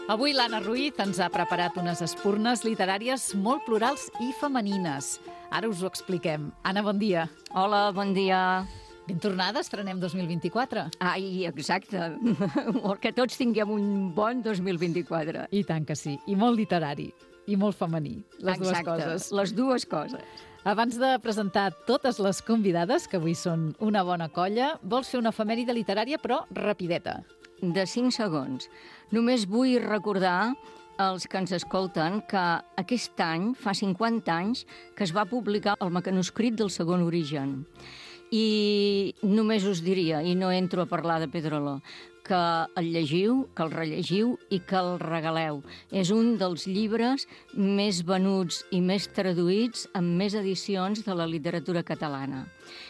Avui l'Anna Ruiz ens ha preparat unes espurnes literàries molt plurals i femenines. Ara us ho expliquem. Anna, bon dia. Hola, bon dia. Ben tornada, estrenem 2024. Ai, exacte. Que tots tinguem un bon 2024. I tant que sí. I molt literari. I molt femení. Les dues coses. Les dues coses. Abans de presentar totes les convidades, que avui són una bona colla, vols fer una efemèride literària, però rapideta. De 5 segons. Només vull recordar als que ens escolten que aquest any, fa 50 anys, que es va publicar el mecanoscrit del Segon Origen. I només us diria, i no entro a parlar de Pedrolo, que el llegiu, que el rellegiu i que el regaleu. És un dels llibres més venuts i més traduïts amb més edicions de la literatura catalana.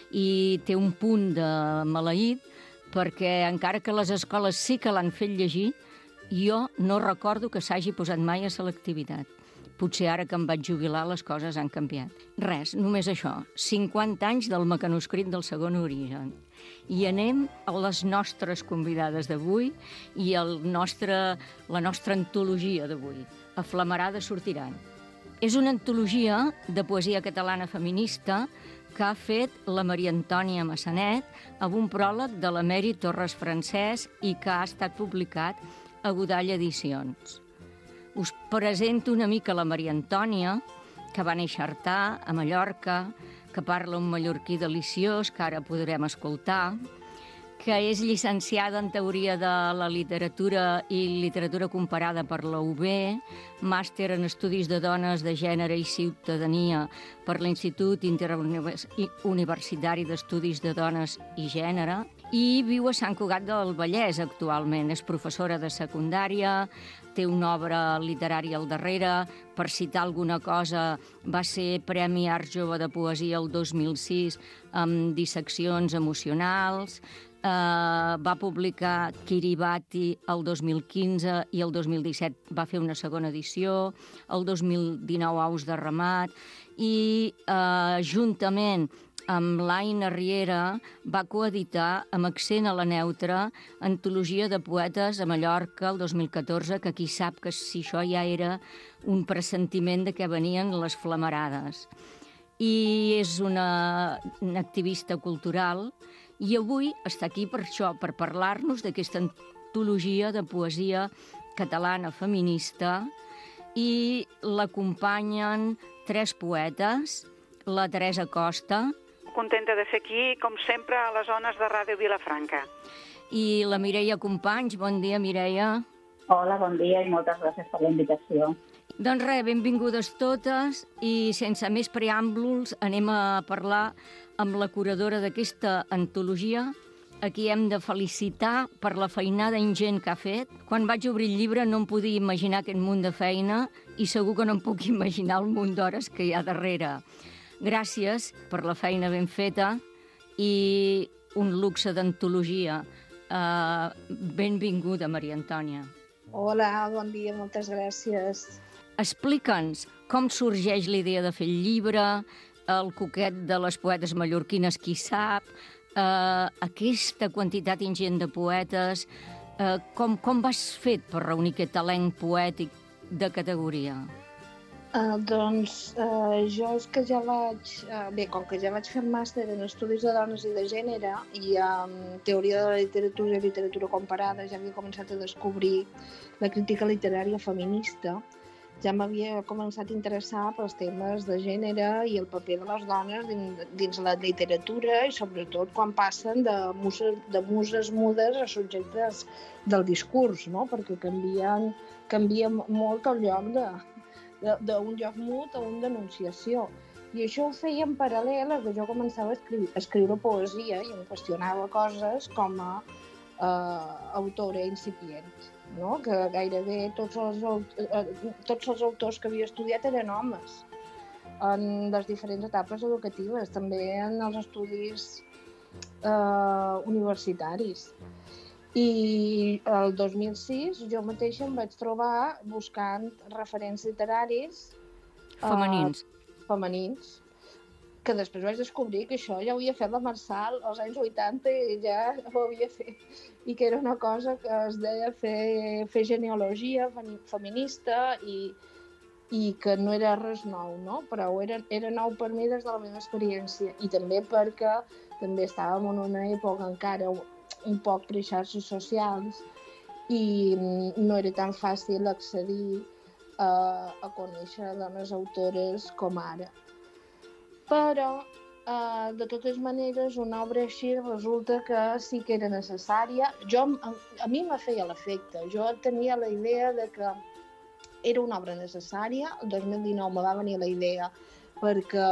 I té un punt de maleït perquè encara que les escoles sí que l'han fet llegir, jo no recordo que s'hagi posat mai a selectivitat. Potser ara que em vaig jubilar les coses han canviat. Res, només això. 50 anys del mecanoscrit del Segon Origen. I anem a les nostres convidades d'avui i la nostra antologia d'avui. A Flamarada sortiran. És una antologia de poesia catalana feminista que ha fet la Maria Antònia Massanet amb un pròleg de l'Emèrit Torres Francès i que ha estat publicat a Godall Edicions. Us presento una mica la Maria Antònia, que va néixer a Artà, a Mallorca, que parla un mallorquí deliciós, que ara podrem escoltar, que és llicenciada en Teoria de la Literatura i Literatura Comparada per la UB, màster en Estudis de Dones, de Gènere i Ciutadania per l'Institut Interuniversitari d'Estudis de Dones i Gènere, i viu a Sant Cugat del Vallès actualment. És professora de secundària, té una obra literària al darrere. Per citar alguna cosa, va ser Premi Art Jove de Poesia el 2006 amb Disseccions emocionals, va publicar Kiribati el 2015 i el 2017 va fer una segona edició, el 2019 Aus de Ramat, i juntament amb l'Aina Riera va coeditar amb accent a la neutra Antologia de Poetes a Mallorca el 2014, que qui sap que si això ja era un pressentiment de què venien les flamarades. I és una activista cultural i avui està aquí per això, per parlar-nos d'aquesta antologia de poesia catalana feminista, i l'acompanyen 3 poetes, la Teresa Costa. Contenta de ser aquí, com sempre, a les zones de Ràdio Vilafranca. I la Mireia Companys. Bon dia, Mireia. Hola, bon dia i moltes gràcies per la invitació. Doncs res, benvingudes totes i sense més preàmbuls anem a parlar amb la curadora d'aquesta antologia, a qui hem de felicitar per la feinada ingent que ha fet. Quan vaig obrir el llibre no em podia imaginar aquest munt de feina i segur que no em puc imaginar el munt d'hores que hi ha darrere. Gràcies per la feina ben feta i un luxe d'antologia. Benvinguda, Maria Antònia. Hola, bon dia, moltes gràcies. Explica'ns com sorgeix la idea de fer el llibre, el coquet de les poetes mallorquines, qui sap, aquesta quantitat ingent de poetes, com vas fet per reunir aquest talent poètic de categoria? Jo és que ja vaig... com que ja vaig fer el màster en Estudis de Dones i de Gènere i en Teoria de la Literatura i Literatura Comparada, ja havia començat a descobrir la crítica literària feminista, ja m'havia començat a interessar pels temes de gènere i el paper de les dones dins la literatura i sobretot quan passen de muses mudes a subjectes del discurs, no? Perquè canvia molt el lloc d'un lloc mut a un d'enunciació. I això ho feia en paral·lel a que jo començava a escriure poesia i em qüestionava coses com a autora incipient, no? Que gairebé tots els autors que havia estudiat eren homes en les diferents etapes educatives, també en els estudis universitaris. I el 2006 jo mateixa em vaig trobar buscant referents literaris femenins que després vaig descobrir que això ja ho havia fet la Marçal als anys 80 i ja ho havia fet. I que era una cosa que es deia fer genealogia feminista i que no era res nou, no? Però era nou per mi des de la meva experiència. I també perquè també estàvem en una època encara un poc pre-xarxes socials i no era tan fàcil accedir a conèixer dones autores com ara. Però, de totes maneres, una obra així resulta que sí que era necessària. A mi me feia l'efecte. Jo tenia la idea de que era una obra necessària. El 2019 me va venir la idea perquè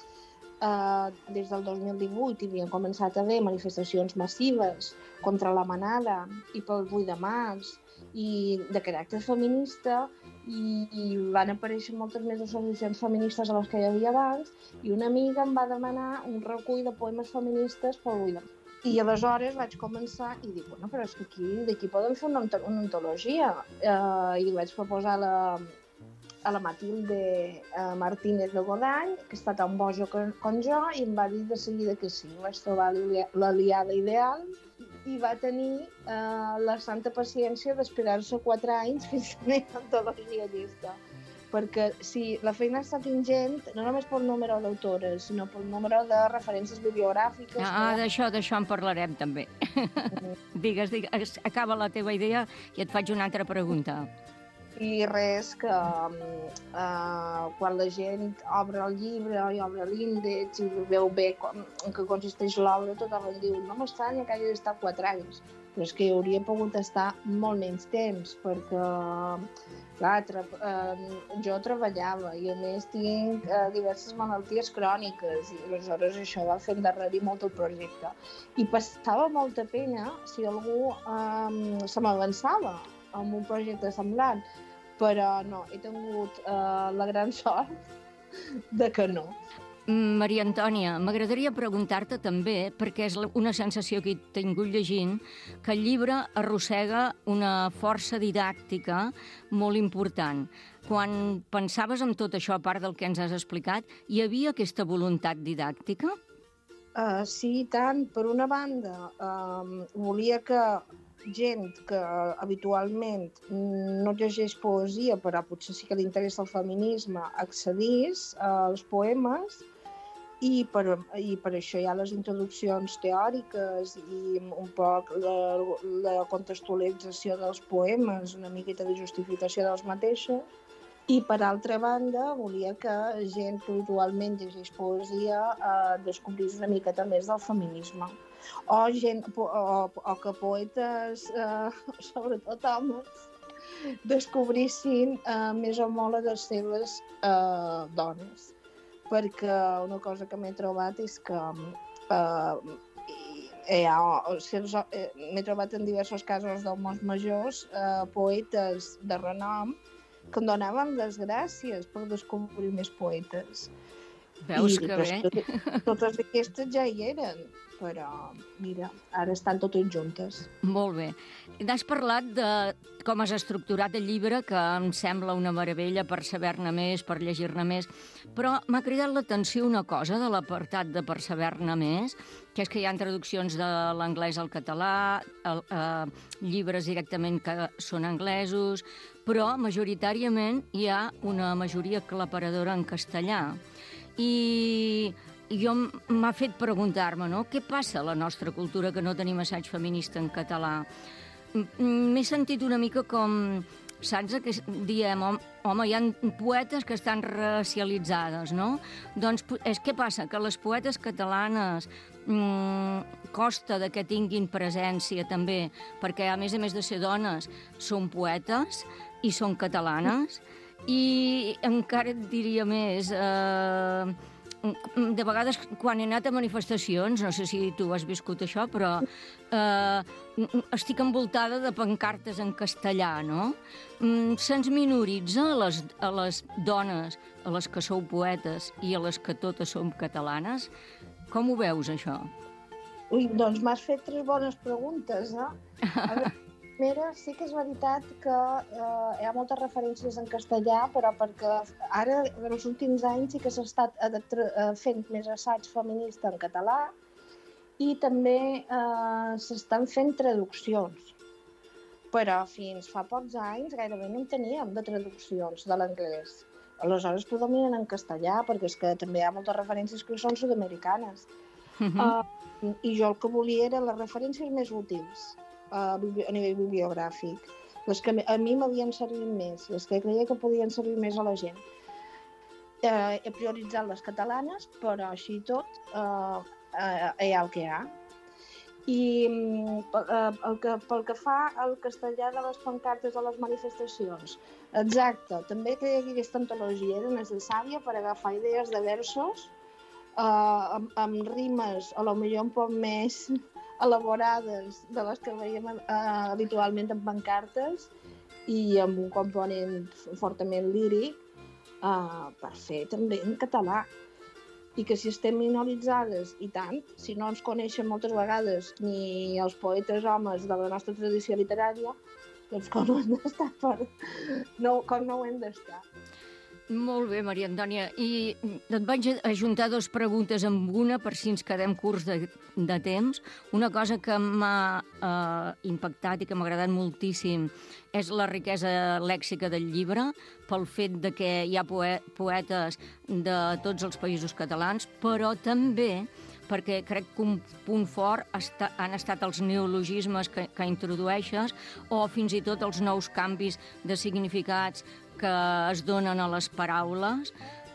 des del 2018 hi havien començat a haver manifestacions massives contra la manada i pel 8 de març i de caràcter feminista i van aparèixer moltes més associacions feministes a les que hi havia abans i una amiga em va demanar un recull de poemes feministes pel 8 de març. I aleshores vaig començar i dic, bueno, però és que d'aquí podem fer una antologia. I li vaig proposar a la Matilde Martínez de Godall, que està tan boja com jo, i em va dir de seguida que sí. Vaig trobar l'aliada ideal i va tenir la santa paciència d'esperar-se 4 anys fins a tenir l'antologia llista. Perquè sí, la feina ha estat ingent, no només pel número d'autores, sinó pel número de referències bibliogràfiques. D'això en parlarem també. Digues, acaba la teva idea i et faig una altra pregunta. I res, que quan la gent obre el llibre i obre l'índex i veu bé en què consisteix l'obra, tothom em diu, no m'estranya que hagi d'estar 4 anys, però és que hi hauria pogut estar molt menys temps, perquè clar, jo treballava i a més tinc diverses malalties cròniques i aleshores això va fer endarrerir molt el projecte. I passava molta pena si algú se m'avançava en un projecte semblant, però no, he tingut la gran sort de que no. Maria Antònia, m'agradaria preguntar-te també, perquè és una sensació que he tingut llegint, que el llibre arrossega una força didàctica molt important. Quan pensaves en tot això, a part del que ens has explicat, hi havia aquesta voluntat didàctica? Sí, i tant. Per una banda, volia que gent que habitualment no llegeix poesia, però potser sí que li interessa el feminisme, accedís als poemes i per això hi ha les introduccions teòriques i un poc la contextualització dels poemes, una miqueta de justificació dels mateixos. I, per altra banda, volia que gent que habitualment llegeix poesia descobrís una miqueta més del feminisme. O que poetes, sobretot homes, descobrissin més o molt a les seves dones. Perquè una cosa que m'he trobat és que m'he trobat en diversos casos d'homes majors, poetes de renom, que em donaven les gràcies per descobrir més poetes. Veus que bé? Totes aquestes ja hi eren, però mira, ara estan totes juntes. Molt bé. Has parlat de com has estructurat el llibre, que em sembla una meravella per saber-ne més, per llegir-ne més, però m'ha cridat l'atenció una cosa de l'apartat de per saber-ne més, que és que hi ha traduccions de l'anglès al català, llibres directament que són anglesos, però majoritàriament hi ha una majoria aclaparadora en castellà. I jo m'ha fet preguntar-me, no? Què passa a la nostra cultura que no tenim assaig feminista en català? M'he sentit una mica com, saps, que diem, home, hi ha poetes que estan racialitzades, no? Doncs què passa? Que les poetes catalanes costa que tinguin presència també, perquè a més de ser dones, són poetes i són catalanes, i encara et diria més, de vegades quan he anat a manifestacions, no sé si tu has viscut això, però estic envoltada de pancartes en castellà, no? Se'ns minoritza a les dones, a les que sou poetes i a les que totes som catalanes. Com ho veus, això? Ui, doncs m'has fet 3 bones preguntes, eh? Mira, sí que és veritat que hi ha moltes referències en castellà, però perquè ara, en els últims anys, sí que s'ha estat fent més assaig feminista en català i també s'estan fent traduccions. Però fins fa pocs anys gairebé no en teníem de traduccions de l'anglès. Aleshores predominen en castellà, perquè és que també hi ha moltes referències que són sud-americanes. I jo el que volia eren les referències més útils a nivell bibliogràfic, les que a mi m'havien servit més, les que creia que podien servir més a la gent. He prioritzat les catalanes, però així tot hi ha el que hi ha. I pel que fa al castellà de les pancartes a les manifestacions, exacte, també creia que aquesta antologia era necessària per agafar idees de versos amb rimes a lo millor un poc més elaborades de les que veiem habitualment en pancartes i amb un component fortament líric per fer també en català. I que si estem minoritzades, i tant, si no ens coneixen moltes vegades ni els poetes homes de la nostra tradició literària, doncs com no hem d'estar com no ho hem d'estar. Molt bé, Maria Antònia. I et vaig ajuntar dues preguntes amb una per si ens quedem curts de temps. Una cosa que m'ha impactat i que m'ha agradat moltíssim és la riquesa lèxica del llibre, pel fet de que hi ha poetes de tots els països catalans, però també perquè crec que un punt fort han estat els neologismes que introdueixes o fins i tot els nous canvis de significats que es donen a les paraules.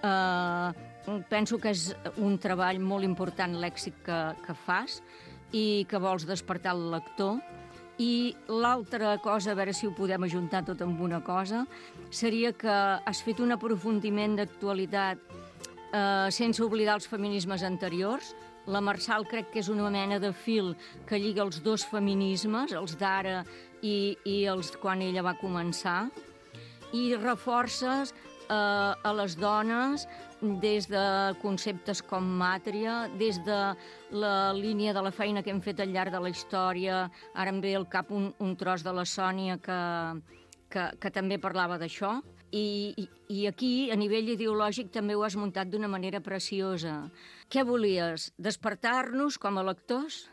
Penso que és un treball molt important lèxic que fas i que vols despertar el lector. I l'altra cosa, a veure si ho podem ajuntar tot amb una cosa, seria que has fet un aprofundiment d'actualitat sense oblidar els feminismes anteriors. La Marçal crec que és una mena de fil que lliga els dos feminismes, els d'ara i els quan ella va començar, i reforces a les dones des de conceptes com màtria, des de la línia de la feina que hem fet al llarg de la història. Ara em ve al cap un tros de la Sònia que també parlava d'això. I aquí, a nivell ideològic, també ho has muntat d'una manera preciosa. Què volies? Despertar-nos com a lectors?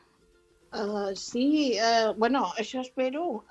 Sí, bueno, això espero.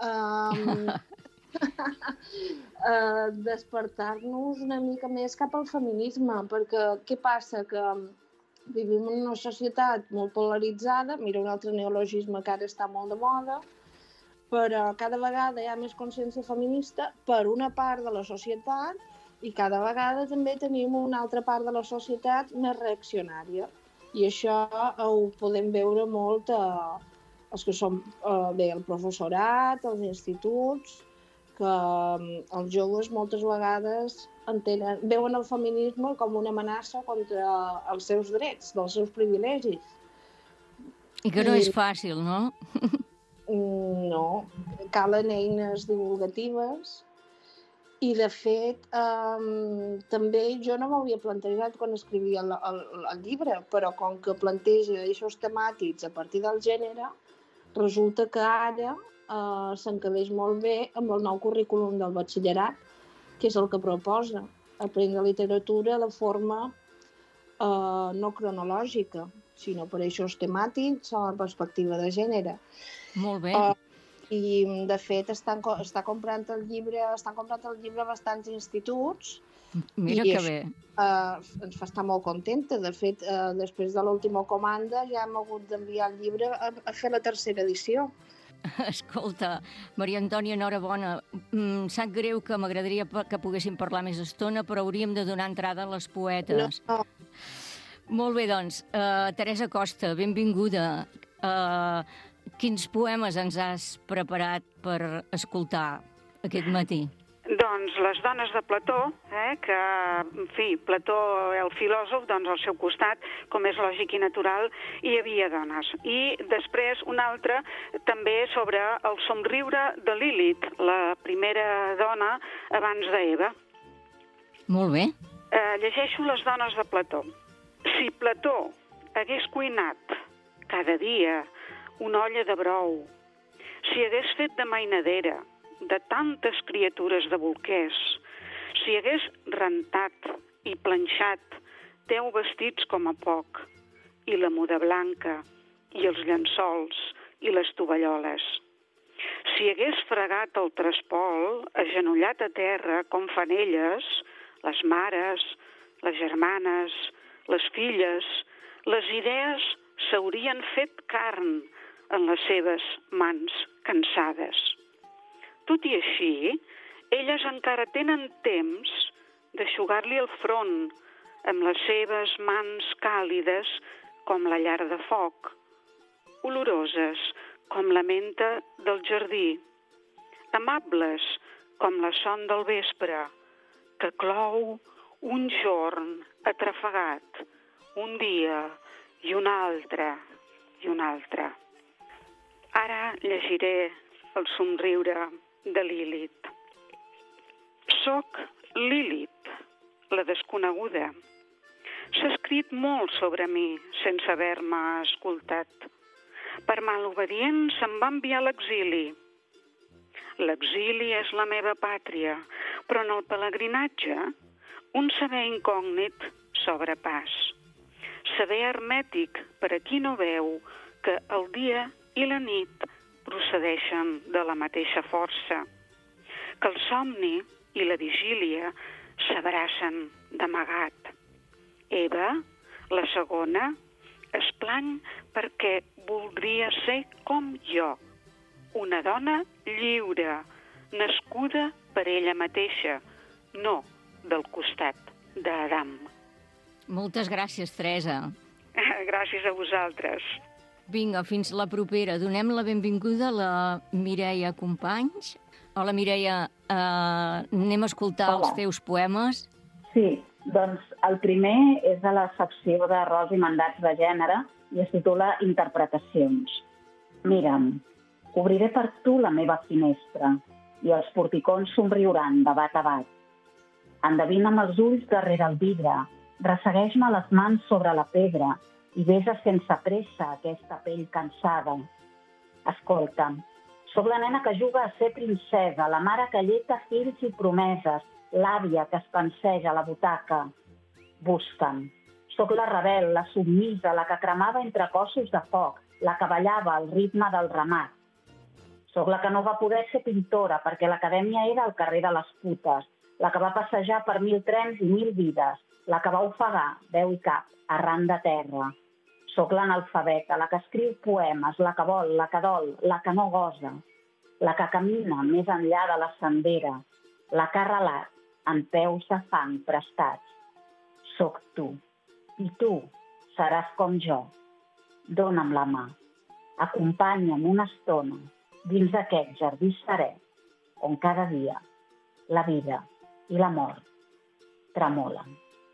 Despertar-nos una mica més cap al feminisme, perquè què passa? Que vivim en una societat molt polaritzada, mira un altre neologisme que ara està molt de moda, però cada vegada hi ha més consciència feminista per una part de la societat i cada vegada també tenim una altra part de la societat més reaccionària. I això ho podem veure molt els que són el professorat, els instituts, que els joves moltes vegades veuen el feminisme com una amenaça contra els seus drets, dels seus privilegis. I que no és fàcil, no? No, calen eines divulgatives i, de fet, també jo no m'havia plantejat quan escrivia el llibre, però com que planteja aquests temàtics a partir del gènere, resulta que ara s'encabeix molt bé amb el nou currículum del batxillerat, que és el que proposa aprendre literatura de forma no cronològica, sinó per eixos temàtics o en perspectiva de gènere. Molt bé. I, de fet, estan comprant el llibre bastants instituts. Mira que bé. Ens fa estar molt contenta. De fet, després de l'última comanda ja hem hagut d'enviar el llibre a fer la tercera edició. Escolta, Maria Antònia, enhorabona. Sap greu que m'agradaria que poguéssim parlar més estona, però hauríem de donar entrada a les poetes. No. Molt bé, doncs. Teresa Costa, benvinguda. Quins poemes ens has preparat per escoltar aquest matí? Doncs les dones de Plató, que, en fi, Plató, el filòsof, doncs al seu costat, com és lògic i natural, hi havia dones. I després un altre també sobre el somriure de Lilith, la primera dona abans d'Eva. Molt bé. Llegeixo les dones de Plató. Si Plató hagués cuinat cada dia una olla de brou, si hagués fet de mainadera de tantes criatures de bolquers, si hagués rentat i planxat 10 vestits com a poc, i la muda blanca, i els llençols, i les tovalloles. Si hagués fregat el trespol, agenollat a terra com fan elles, les mares, les germanes, les filles, les idees s'haurien fet carn en les seves mans cansades. Tot i així, elles encara tenen temps d'eixugar-li el front amb les seves mans càlides com la llar de foc, oloroses com la menta del jardí, amables com la son del vespre, que clou un jorn atrafegat, un dia i un altre i un altre. Ara llegiré el somriure de Lilith. Soc Lilith, la desconeguda. S'ha escrit molt sobre mi sense haver-me escoltat. Per malobedient se'm va enviar a l'exili. L'exili és la meva pàtria, però en el pelegrinatge un saber incògnit s'obre pas. Saber hermètic per a qui no veu que el dia i la nit procedeixen de la mateixa força, que el somni i la vigília s'abracen d'amagat. Eva, la segona, es plany perquè voldria ser com jo, una dona lliure, nascuda per ella mateixa, no del costat d'Adam. Moltes gràcies, Teresa. Gràcies a vosaltres. Vinga, fins la propera. Donem la benvinguda a la Mireia Companys. Hola, Mireia. Anem a escoltar els teus poemes. Sí, doncs el primer és de la secció de rols i mandats de gènere i es titula Interpretacions. Mira'm, obriré per tu la meva finestra i els porticons somriuran de bat a bat. Endevina'm els ulls darrere el vidre, ressegueix-me les mans sobre la pedra i besa sense pressa aquesta pell cansada. Escolta'm, sóc la nena que juga a ser princesa, la mare que alleta fills i promeses, l'àvia que es panseja a la butaca. Busca'm. Sóc la rebel, la submisa, la que cremava entre cossos de foc, la que ballava al ritme del ramat. Sóc la que no va poder ser pintora perquè l'acadèmia era al carrer de les putes, la que va passejar per 1000 trens i 1000 vides, la que va ofegar, veu i cap, arran de terra. Sóc l'analfabeta, la que escriu poemes, la que vol, la que dol, la que no gosa, la que camina més enllà de la sendera, la que ha relat en peus de fang prestats. Sóc tu, i tu seràs com jo. Dóna'm la mà, acompanya'm una estona dins d'aquest jardí serè, on cada dia la vida i la mort tremolen.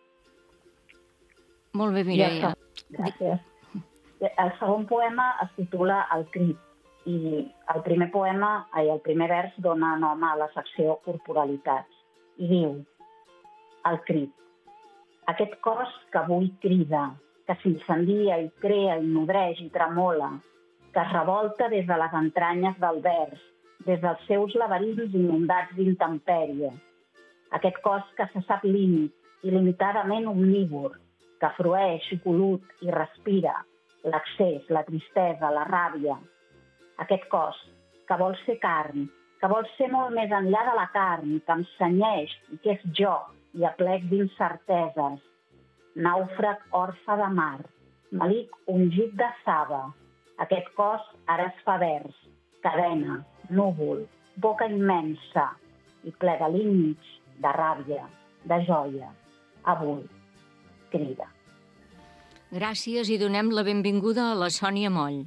Molt bé, Mireia. Gràcies. El segon poema es titula El crit i el primer vers dona nom a la secció Corporalitats i diu: El crit. Aquest cos que avui crida, que s'incendia i crea i nodreix i tremola, que es revolta des de les entranyes del vers, des dels seus laberints inundats d'intempèrie. Aquest cos que se sap límit, il·limitadament omnívor, que frueix, golut i respira l'accés, la tristesa, la ràbia. Aquest cos que vol ser carn, que vol ser molt més enllà de la carn, que em senyeix i que és jo i aplec d'incerteses. Nàufrag orfe de mar, malic ungit de saba. Aquest cos ara es fa vers, cadena, núvol, boca immensa i ple de límits, de ràbia, de joia. Avui crida. Gràcies i donem la benvinguda a la Sònia Moll.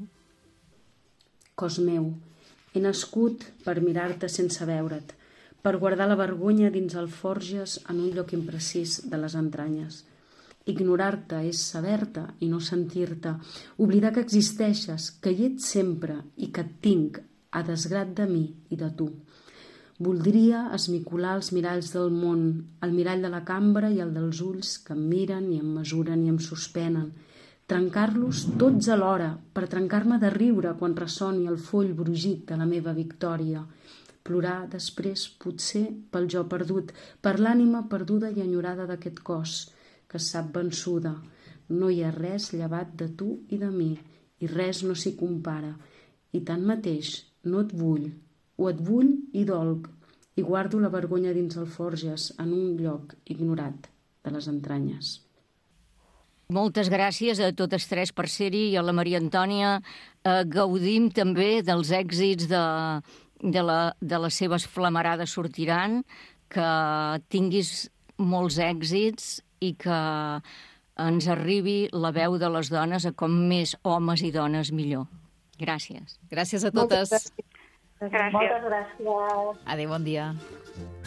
Cos meu, he nascut per mirar-te sense veure't, per guardar la vergonya dins alforges en un lloc imprecís de les entranyes. Ignorar-te és saber-te i no sentir-te, oblidar que existeixes, que hi ets sempre i que et tinc a desgrat de mi i de tu. Voldria esmicolar els miralls del món, el mirall de la cambra i el dels ulls que em miren i em mesuren i em suspenen, trencar-los tots alhora, per trencar-me de riure quan ressoni el foll brugit de la meva victòria. Plorar després, potser, pel jo perdut, per l'ànima perduda i enyorada d'aquest cos, que es sap vençuda. No hi ha res llevat de tu i de mi, i res no s'hi compara. I tanmateix, no et vull, o et vull i dolc, i guardo la vergonya dins alforges en un lloc ignorat de les entranyes. Moltes gràcies a totes tres per ser-hi i a la Maria Antònia. Gaudim també dels èxits de les seves flamarades sortiran, que tinguis molts èxits i que ens arribi la veu de les dones a com més homes i dones millor. Gràcies. Gràcies a totes. Gràcies. Moltes gràcies. Adéu, bon dia.